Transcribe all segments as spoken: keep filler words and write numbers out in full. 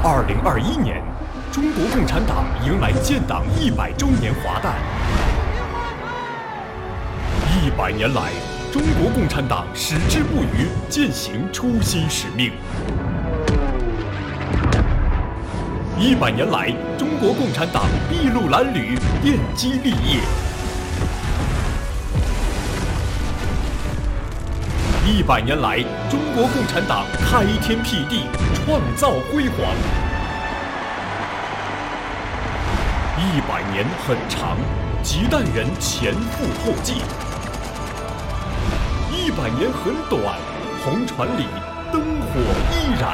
二零二一年，中国共产党迎来建党一百周年华诞。一百年来，中国共产党矢志不渝，践行初心使命。一百年来，中国共产党筚路蓝缕，奠基立业。一百年来，中国共产党开天辟地，创造辉煌。一百年很长，亟待人前赴后继；一百年很短，红船里灯火依然。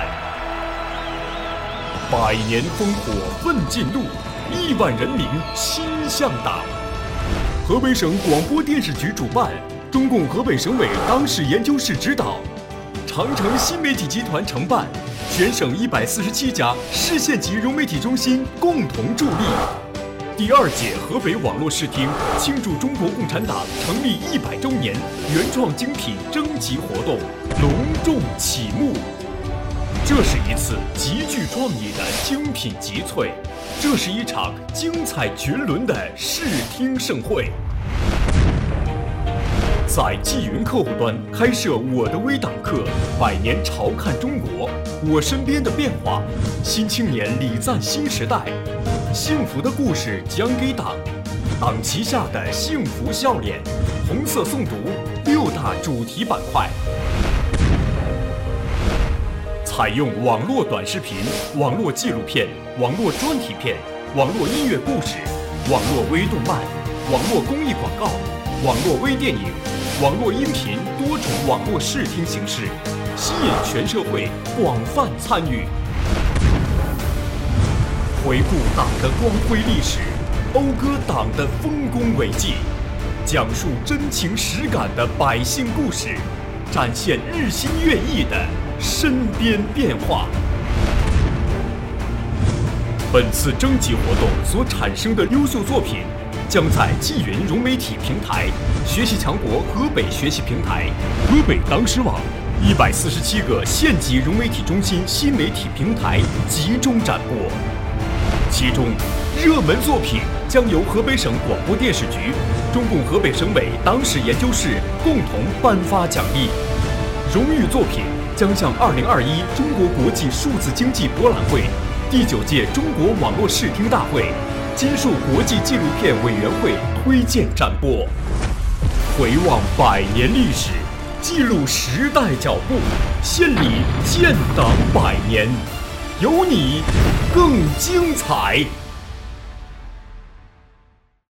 百年烽火奋进路，亿万人民心向党。河北省广播电视局主办，中共河北省委党史研究室指导，长城新媒体集团承办，全省一百四十七家市县级融媒体中心共同助力。第二届河北网络视听庆祝中国共产党成立一百周年原创精品征集活动隆重启幕。这是一次极具创意的精品集萃，这是一场精彩绝伦的视听盛会。在纪云客户端开设我的微党课，百年朝看中国，我身边的变化，新青年礼赞新时代，幸福的故事讲给党，党旗下的幸福笑脸，红色诵读六大主题板块。采用网络短视频、网络纪录片、网络专题片、网络音乐故事、网络微动漫、网络公益广告、网络微电影、网络音频多种网络视听形式，吸引全社会广泛参与。回顾党的光辉历史，讴歌党的丰功伟绩，讲述真情实感的百姓故事，展现日新月异的身边变化。本次征集活动所产生的优秀作品，将在纪云融媒体平台、学习强国河北学习平台、河北党史网一百四十七个县级融媒体中心新媒体平台集中展播。其中，热门作品将由河北省广播电视局、中共河北省委党史研究室共同颁发奖励。荣誉作品将向二零二一中国国际数字经济博览会、第九届中国网络视听大会、金树国际纪录片委员会推荐展播。回望百年历史，记录时代脚步，献礼建党百年，有你更精彩。